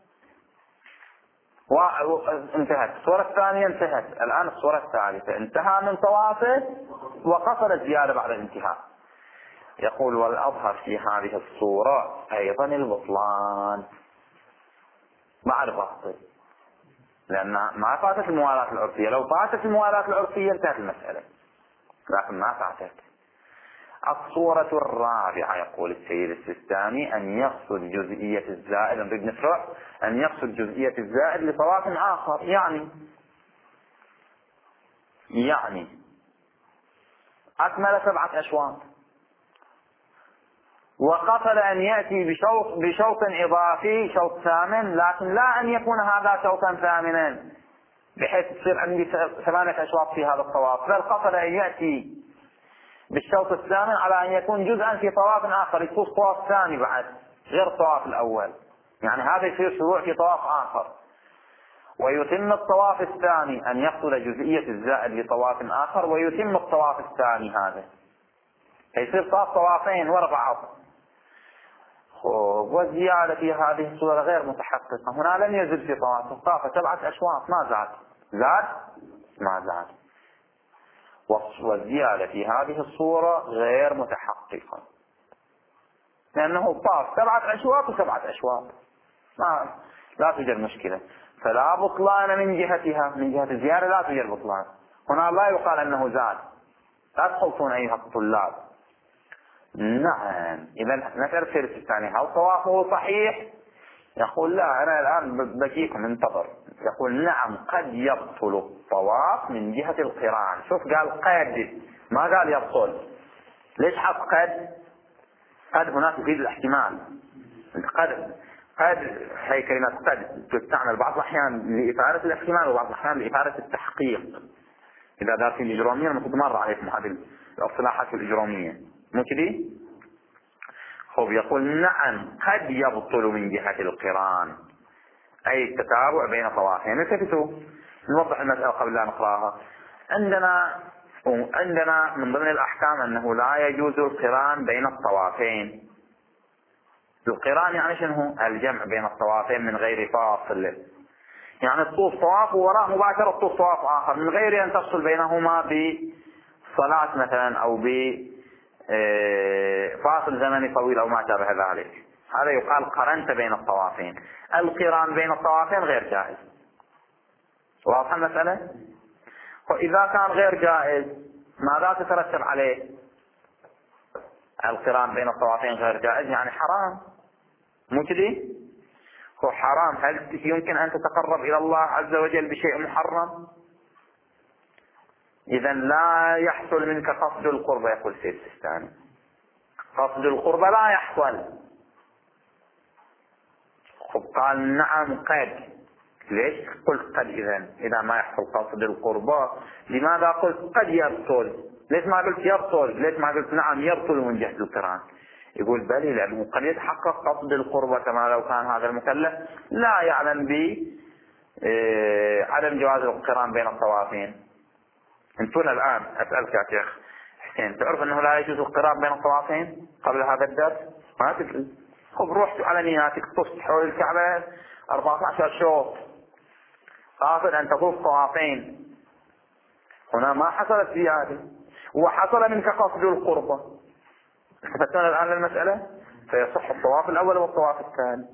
انتهت، الصورة الثانية انتهت، الآن الصورة الثالثة انتهى من طوافه وقصد الزيادة بعد الانتهاء. يقول والأظهر في هذه الصورة أيضا البطلان بعد باطل، لأن ما فاتت الموالاة العرفية. لو فاتت الموالاة العرفية انتهت المسألة، لكن ما فاتت. الصورة الرابعة يقول السيد السيستاني أن يقصد جزئية الزائد، نريد نشرح أن يقصد جزئية الزائد لطواف آخر، يعني أكمل 7 أشواط وقصد أن يأتي بشوط إضافي، شوط ثامن، لكن لا أن يكون هذا شوطا ثامنا بحيث تصير عندي 8 أشواط في هذا الطواف، بل قصد أن يأتي بالشوط الثامن على أن يكون جزءا في طواف آخر، يكون طواف ثاني بعد غير الطواف الأول، يعني هذا يصير شروع في طواف آخر. ويتم الطواف الثاني أن يقصد جزئية الزائد لطواف آخر ويتم الطواف الثاني، هذا يصير طوافين ورا بعض. والزيادة في هذه الصورة غير متحققة، هنا لم يزد في طوافه، طاف 7 أشواط ما زاد ما زاد. والزيادة في هذه الصورة غير متحققة، لأنه طاف 7 أشواط و7 أشواط، لا توجد مشكلة، فلا بطلان من جهتها، من جهة الزيادة لا توجد بطلان. هنا لا يقال أنه زاد، لا تخلطون أيها الطلاب. نعم، إذا نسأل السيد الثاني هل طوافه صحيح؟ يقول لا، أنا الآن بجيكم انتظر. يقول نعم قد يبطل الطواف من جهة القران. شوف قال قد، ما قال يبطل. ليش حط قد؟ قد هنا تفيد الاحتمال. قد هي كلمة قد تستعمل بعض الأحيان لإفادة الاحتمال وبعض الأحيان لإفادة التحقيق. إذا دارسين الإجرامية المفروض مر عليكم هذه الاصطلاحات الإجرامية، مو كذي؟ يقول نعم قد يبطل من جهة القران، أي التتابع بين طوافين. التفتوا نوضح المسألة قبل لا نقراها. عندنا من ضمن الأحكام أنه لا يجوز القران بين الطوافين. القران يعني شنو؟ الجمع بين الطوافين من غير فاصل، يعني تطوف طواف ووراء مباشرة تطوف طواف آخر من غير أن تفصل بينهما بصلاة مثلا أو فاصل زمني طويل أو ما شابه ذلك. هذا يقال قرنت بين الطوافين. القران بين الطوافين غير جائز. واضح المسألة؟ وإذا كان غير جائز ماذا تترتب عليه؟ القران بين الطوافين غير جائز، يعني حرام، مو كذي؟ هو حرام. هل يمكن أن تتقرب إلى الله عز وجل بشيء محرم؟ إذا لا يحصل منك قصد القربة. يقول سيد السيستاني قصد القربة لا يحصل. قال نعم قد. ليش قلت قد؟ إذا ما يحصل قصد القربة لماذا قلت قد يبطل؟ ليش ما قلت يبطل؟ ليش ما قلت نعم يبطل من جهة القران؟ يقول بلي، لأنه قد يتحقق قصد القربة كما لو كان هذا المكلف لا يعلم عدم جواز القران بين الطوافين. انتون الآن أسألك يا شيخ حسين، تعرف أنه لا يجوز القران بين الطوافين قبل هذا الدرس؟ ما تدري. خب رحت على نياتك طفت حول الكعبة 14 شوط قاصد أن تطوف طوافين، هنا ما حصلت زيادة وحصل منك قصد القربة. استفدتون الآن المسألة؟ فيصح الطواف الأول والطواف الثاني.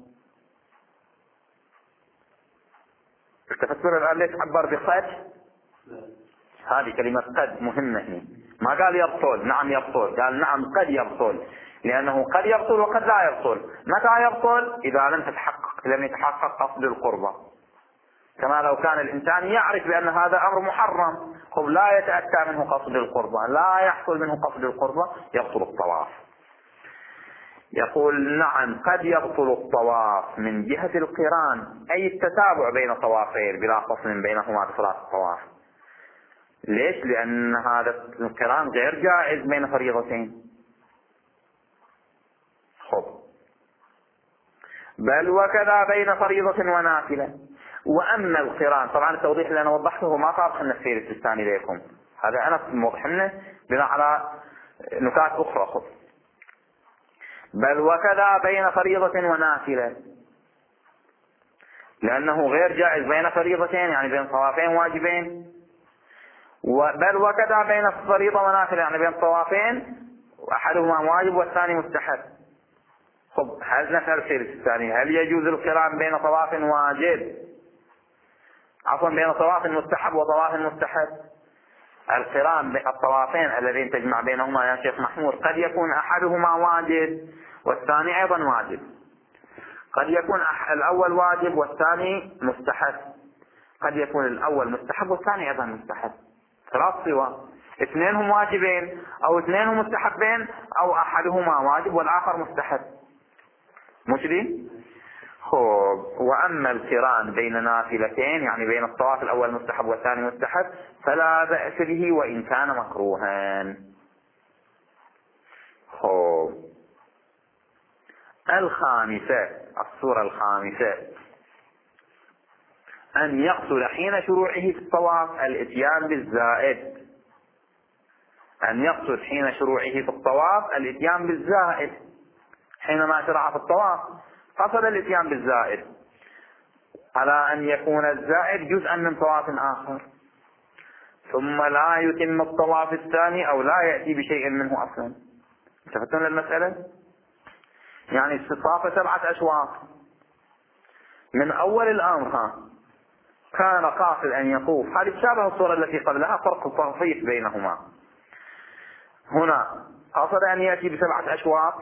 استفدتون الآن ليش عبر بقد؟ هذه كلمة قد مهمة هنا. ما قال يبطل، نعم يبطل، قال نعم قد يبطل، لأنه قد يبطل وقد لا يبطل. متى يبطل؟ إذا لم يتحقق قصد القربة، كما لو كان الإنسان يعرف بأن هذا أمر محرم، خب لا يتأتى منه قصد القربة، لا يحصل منه قصد القربة، يبطل الطواف. يقول نعم قد يبطل الطواف من جهة القران، أي التتابع بين طوافين بلا فصل بينهما بصلاة الطواف. ليش؟ لأن هذا القران غير جائز بين فريضتين. خب بل وكذا بين فريضة ونافلة. وأما القران، طبعا التوضيح اللي أنا وضحته ما طابق لنا السير السيستاني لكم، هذا أنا موضح لنا بناء على نكات أخرى. خب بل وكذا بين فريضة ونافلة، لأنه غير جائز بين فريضتين يعني بين طوافين واجبين، بل وكذا بين فريضة ونافلة يعني بين طوافين وأحدهما واجب والثاني مستحب. خب هل نسأل السير الثاني، هل يجوز القران بين طواف واجب، عفوا بين طواف مستحب وطواف مستحب؟ القران الطوافين الذين تجمع بينهما يا شيخ محمود قد يكون أحدهما واجب والثاني أيضا واجب، قد يكون الأول واجب والثاني مستحب، قد يكون الأول مستحب والثاني أيضا مستحب. ثلاث صور، اثنينهم واجبين أو اثنينهم مستحبين أو أحدهما واجب والآخر مستحب، مش دي؟ خب وأما القران بين نافلتين يعني بين الطواف الأول مستحب والثاني مستحب فلا بأس به وإن كان مكروها. خب الخامسة، الصورة الخامسة، أن يقصد حين شروعه في الطواف الإتيان بالزائد. أن يقصد حين شروعه في الطواف الإتيان بالزائد، حينما شرع في الطواف قصد الإتيان بالزائد على أن يكون الزائد جزءا من طواف آخر، ثم لا يتم الطواف الثاني أو لا يأتي بشيء منه أصلا. انتبهتون للمسألة؟ يعني طاف 7 أشواط من أول الأمر كان قاصد أن يطوف، هذه تشابه الصورة التي قبلها، فرق طرفيف بينهما. هنا قصد أن يأتي ب7 أشواط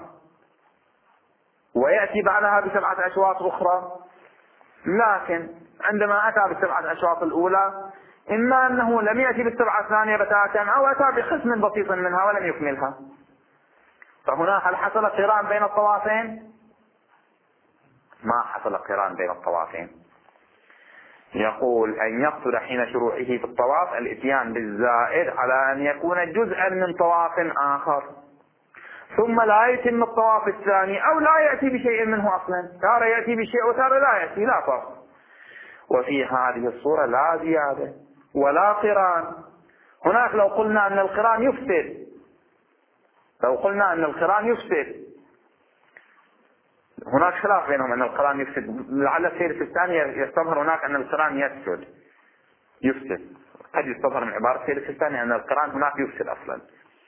ويأتي بعدها ب7 أشواط أخرى، لكن عندما أتى ب7 أشواط الأولى إما أنه لم يأتي ب7 الثانية بتاتا أو أتى بقسم بسيط منها ولم يكملها، فهنا هل حصل قران بين الطوافين؟ ما حصل قران بين الطوافين. يقول أن يقصد حين شروعه في الطواف الإتيان بالزائد على أن يكون جزءا من طواف آخر، ثم لا يتم الطواف الثاني أو لا يأتي بشيء منه أصلا، تارة يأتي بشيء وتارة لا يأتي، لا فرق. وفي هذه الصورة لا زيادة ولا قران. هناك لو قلنا أن القران يفسد، لو قلنا أن القران يفسد، هناك خلاف بينهم أن القران يفسد، لعل السير في الثانية يستظهر هناك أن القران يفسد، قد يستظهر من عبارة السير في الثانية أن القران هناك يفسد أصلا.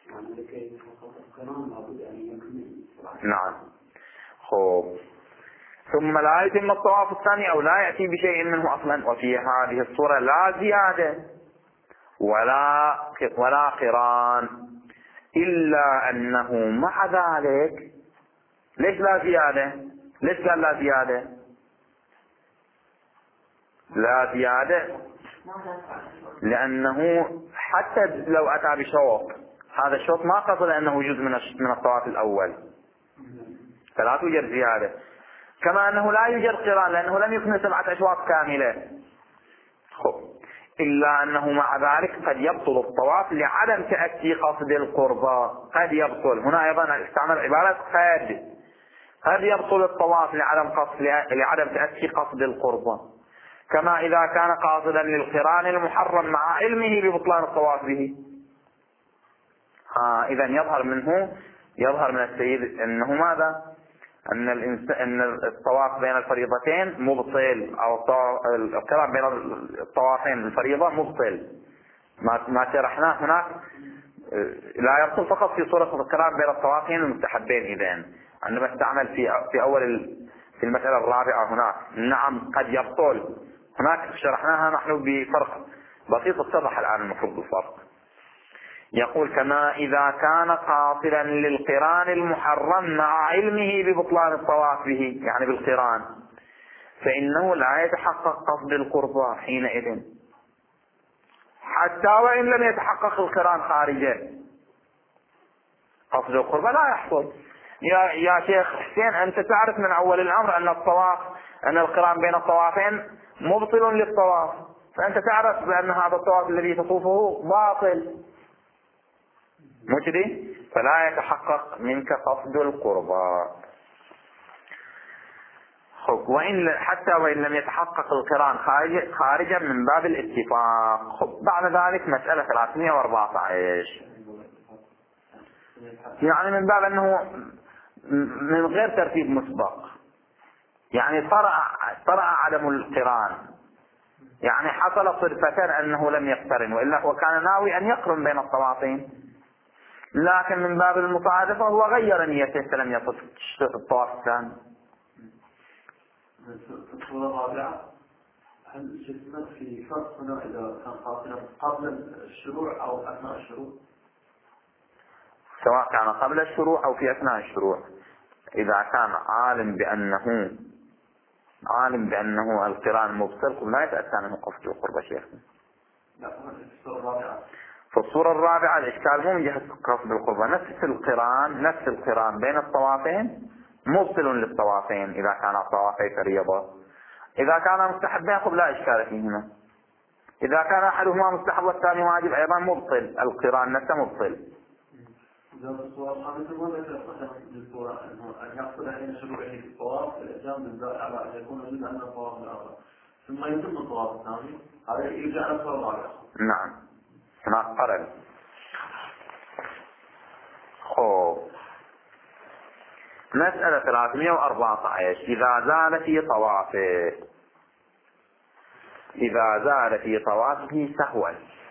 نعم. خب ثم لا يتم الطواف الثاني أو لا يأتي بشيء منه أصلا. وفي هذه الصورة لا زيادة ولا قران، إلا أنه مع ذلك. ليش لا زيادة؟ ليش قال لا زيادة؟ لا زيادة لأنه حتى لو أتى بشوط، هذا الشوط ما قصد أنه جزء من الطواف الأول، فلا توجد زيادة. كما أنه لا يوجد قران لأنه لم يكن 7 أشواط كاملة. إلا أنه مع ذلك قد يبطل الطواف لعدم تأتي قصد القربى. قد يبطل، هنا أيضا استعمل عبارة قد يبطل الطواف لعدم تأتي قصد القربى، كما إذا كان قاصدا للقران المحرم مع علمه ببطلان الطواف به. إذا يظهر من السيد أنه ماذا؟ أن الطواف بين الفريضتين مبطل، أو القران بين الطوافين الفريضة مبطل. ما شرحناه هناك لا يبطل فقط في صورة القران بين الطوافين المستحبين. إذن عندما استعمل في في المسألة الرابعة هناك نعم قد يبطل، هناك شرحناها نحن بفرق بسيط اتضح الآن المفروض الفرق. يقول كما إذا كان قاصدا للقران المحرم مع علمه ببطلان الطواف به، يعني بالقران، فإنه لا يتحقق قصد القربى حينئذ، حتى وإن لم يتحقق القران خارجه. قصد القربى لا يحصل. يا شيخ حسين، أنت تعرف من أول الأمر أن القران بين الطوافين مبطل للطواف، فأنت تعرف بأن هذا الطواف الذي تطوفه باطل مجدي، فلا يتحقق منك قصد القربى. حتى وإن لم يتحقق القران خارجا من باب الاتفاق. بعد ذلك مسألة 314، يعني من باب أنه من غير ترتيب مسبق، يعني طرأ عدم القران، يعني حصل صدفة أنه لم يقترن، وإلا وكان ناوي أن يقرن بين الطوافين، لكن من باب المصادفة هو غير نيته فلم يطف الطواف الثاني. الصورة الرابعة، هل شفنا في فرق هنا إذا كان قاصدا قبل الشروع أو أثناء الشروع؟ سواء كان قبل الشروع أو في أثناء الشروع، إذا كان عالم بأنه القران مبطل لا يتأتى منه قصد القربى شيخنا. في الصورة الرابعة الإشكال مو من جهة قصد القربى، نفس القران بين الطوافين مبطل للطوافين إذا كان طوافي فريضة. إذا كان مستحبين لا إشكال فيهما. إذا كان أحدهما مستحب والثاني واجب أيضا مبطل، القران نفسه مبطل. الصورة الخامسة ما يتفقد بالصورة أن يقصد حين شروعه في الطواف الإتيان بالذات على أن يكون جزءا من الطواف الأول ثم يتم الطواف الثاني، هذا يرجع على الصورة الرابعة. نعم كما قرن. مسألة 314 إذا زال في طوافه سهوا،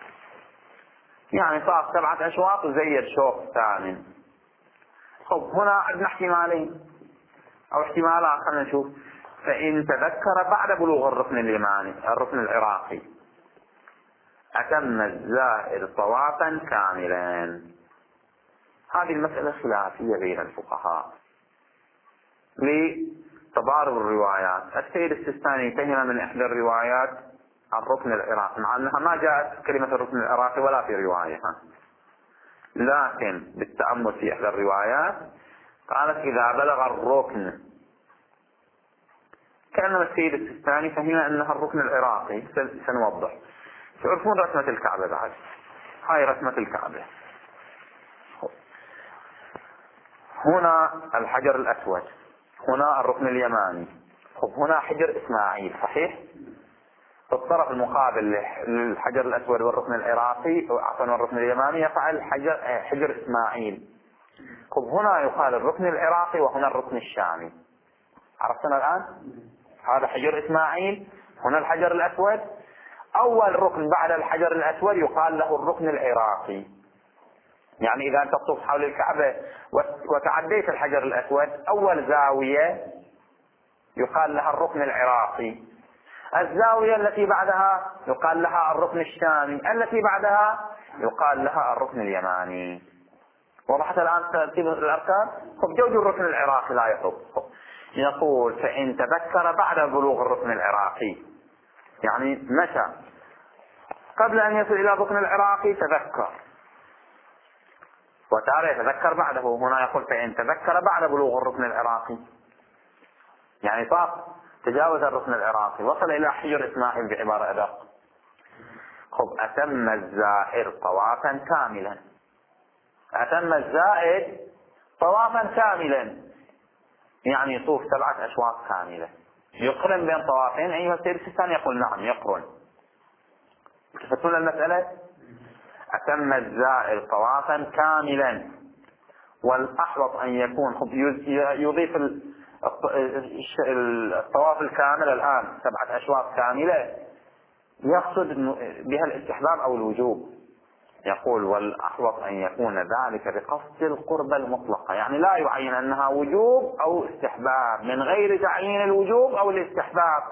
يعني طاف 7 أشواط وزيد شوط ثامن. هنا عندنا احتمالين أو احتمالات، خلينا نشوف. فإن تذكر بعد بلوغ الركن اليماني الركن العراقي أتم الزائر طوافا كاملا. هذه المسألة خلافية بين الفقهاء لتضارب الروايات. السيد السيستاني فهم من إحدى الروايات الركن العراقي، مع أنها ما جاءت كلمة الركن العراقي ولا في روايها، لكن بالتأمل في إحدى الروايات قالت إذا بلغ الركن، كأنما السيد السيستاني فهم أنها الركن العراقي. سنوضح. تعرفون رسمة الكعبة بعد؟ هاي رسمة الكعبة. هنا الحجر الأسود، هنا الركن اليماني، هنا حجر إسماعيل، صحيح؟ في الطرف المقابل للحجر الأسود والركن العراقي والركن اليماني يقع حجر إسماعيل. هنا يقال الركن العراقي وهنا الركن الشامي. عرفتنا الآن؟ هذا حجر إسماعيل، هنا الحجر الأسود. أول ركن بعد الحجر الأسود يقال له الركن العراقي. يعني إذا أنت تطوف حول الكعبة وتعديت الحجر الأسود، أول زاوية يقال لها الركن العراقي. الزاوية التي بعدها يقال لها الركن الشامي، التي بعدها يقال لها الركن اليماني. وضحت الآن ترتيب الأركان؟ جوج الركن العراقي لا يخرج. يقول فإن تذكر بعد بلوغ الركن العراقي، يعني متى قبل أن يصل إلى الركن العراقي تذكر، وتارة يتذكر بعده. هنا يقول فإن تذكر بعد بلوغ الركن العراقي، يعني تجاوز الركن العراقي وصل إلى حجر إسماعيل بعبارة أدق. أتم الزائر طوافا كاملا، أتم الزائد طوافا كاملا، يعني يطوف 7 أشواط كاملة. يقرن بين طوافين أيها السيد السيستاني؟ يقول نعم يقرن. تفتون المسألة؟ أتم الزائر طوافا كاملا، والأحوط أن يكون يضيف الطواف الكامل الآن 7 أشواط كاملة، يقصد بها الاستحباب أو الوجوب. يقول والأحوط أن يكون ذلك بقصد القربة المطلقة، يعني لا يعين أنها وجوب أو استحباب، من غير تعيين الوجوب أو الاستحباب.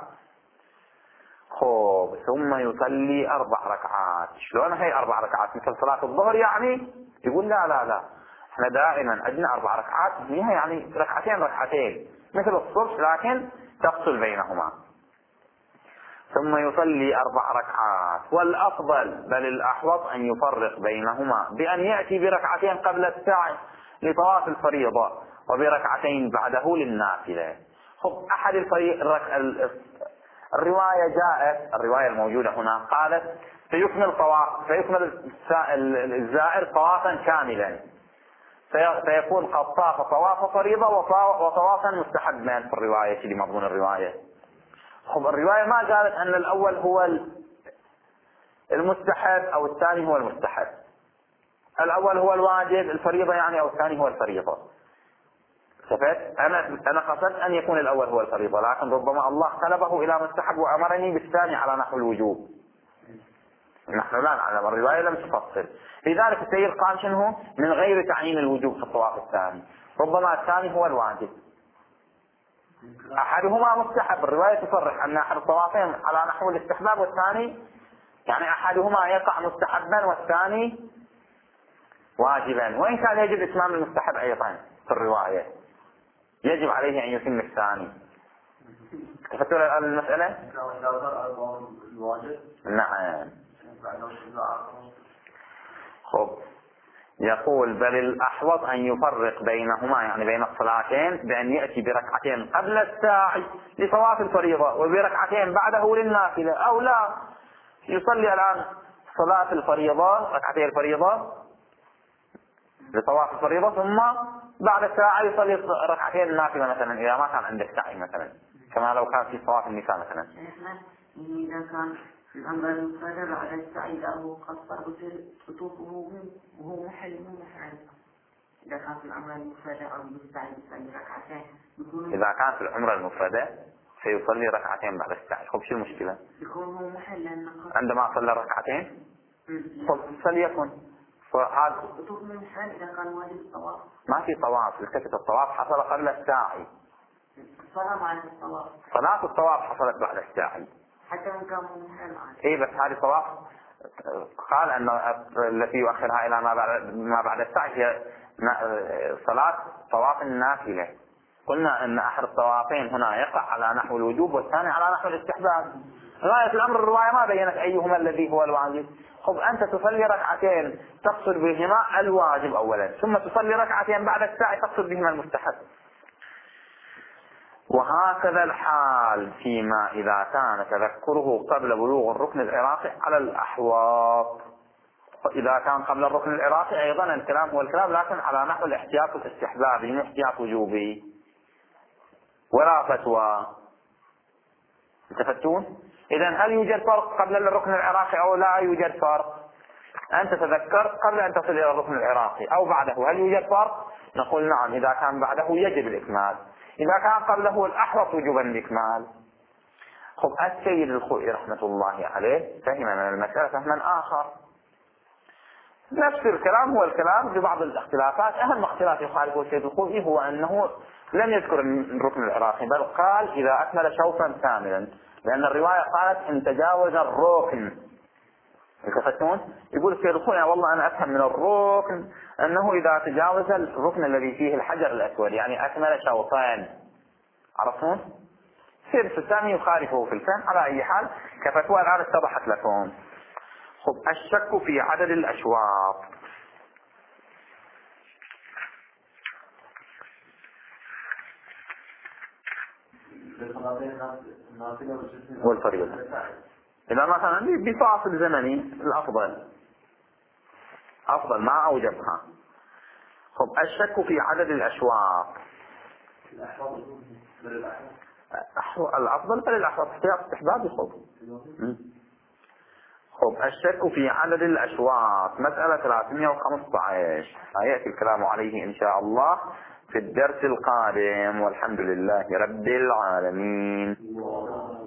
ثم يصلي 4 ركعات. شلون هي 4 ركعات؟ مثل صلاة الظهر يعني؟ يقول لا لا لا، احنا دائما عندنا 4 ركعات هي يعني ركعتين مثل الصبح، لكن تفصل بينهما. ثم يصلي 4 ركعات، والأفضل بل الأحوط أن يفرق بينهما بأن يأتي بركعتين قبل السعي لطواف الفريضة، وبركعتين بعده للنافلة. أحد الرواية جاءت، الرواية الموجودة هنا قالت سيكمل الزائر طوافا كاملا، سيكون قد طاف طواف فريضة وطوافا مستحبا في الرواية لمضمون الرواية. الرواية ما قالت أن الأول هو المستحب أو الثاني هو المستحب، الأول هو الواجب الفريضة يعني، أو الثاني هو الفريضة. أنا قصدت أن يكون الأول هو الفريضة، لكن ربما الله قلبه إلى مستحب وأمرني بالثاني على نحو الوجوب. نحن لا نعلم، الرواية لم تفصل. لذلك السيد قال شنو؟ من غير تعيين الوجوب في الطواف الثاني، ربما الثاني هو الواجب، أحدهما مستحب. الرواية تصرح أن أحد الطوافين على نحو الاستحباب، والثاني يعني أحدهما يقع مستحبا والثاني واجبا، وإن كان يجب إتمام المستحب أيضا في الرواية، يجب عليه أن يتم الثاني. تفتون الآن المسألة؟ نعم. يقول بل الأحوط أن يفرق بينهما، يعني بين الصلاتين، بأن يأتي بركعتين قبل الساعي لطواف الفريضة وبركعتين بعده للنافلة، أو لا يصلي الآن صلاة الفريضة، ركعتي الفريضة لطواف الفريضة، ثم بعد الساعة يصلي ركعتين النافلة مثلا، إذا ما كان عنده سعي مثلا، كما لو كان في طواف النساء مثلا. إذا كان الأمر المفرد على السعي له قصر بطوفه وهو محل مو محل. إذا كان في الأمر المفرد أو بالسعي يصلي ركعتين. إذا كان في العمرة المفردة سيصلي ركعتين بعد السعي. شو المشكلة؟ يكون هو محل عندما صلى ركعتين فليكن هذا بطوف من محل. إذا كان واجب الطواف ما في طواف، التفت الطواف حصل قبل الساعي. الصلاة مع الطواف، صلاة الطواف حصلت بعد الساعي. حتى من كان محل بس هذه طواف قال أن التي يؤخرها إلى ما بعد السعي هي صلاة طواف النافلة. قلنا أن أحد الطوافين هنا يقع على نحو الوجوب والثاني على نحو الاستحباب. غاية الأمر الرواية ما بينت أيهما الذي هو الواجب. أنت تصلي ركعتين تقصد بهما الواجب أولا، ثم تصلي ركعتين بعد السعي تقصد بهما المستحب. وهكذا الحال فيما إذا كان تذكره قبل بلوغ الركن العراقي على الأحواط. إذا كان قبل الركن العراقي أيضا الكلام هو الكلام، لكن على نحو الاحتياط الاستحبابي مو احتياط وجوبي ولا فتوى. تفتون؟ إذن هل يوجد فرق قبل الركن العراقي أو لا يوجد فرق؟ أنت تذكرت قبل أن تصل إلى الركن العراقي أو بعده، هل يوجد فرق؟ نقول نعم، إذا كان بعده يجب الإكمال، إذا كان قبله الأحوط وجوبا الإكمال. السيد الخوئي رحمة الله عليه فهم من المسألة فهما آخر. نفس الكلام هو الكلام ببعض الاختلافات. أهم اختلاف يخالفه السيد الخوئي هو أنه لم يذكر الركن العراقي، بل قال إذا أكمل شوطا كاملا لأن الرواية قالت إن تجاوز الركن. التفتون يقول الشيخ الخوئي والله أنا أفهم من الركن أنه إذا تجاوز الركن الذي فيه الحجر الأسود يعني أكمل شوطين، عرفتون؟ الشيخ السامي يخالفه في الفهم. على أي حال كفتوى الآن اتضحت لكم. خب الشك في عدد الأشواط. والفريضة إذا مثلا بفاصل زمني الأفضل أفضل ما أوجبها. خب الشك في عدد الأشواط. الأفضل فللأحوط استحباب يخب. خب الشك في عدد الأشواط مسألة 315 سيأتي الكلام عليه إن شاء الله في الدرس القادم، والحمد لله رب العالمين.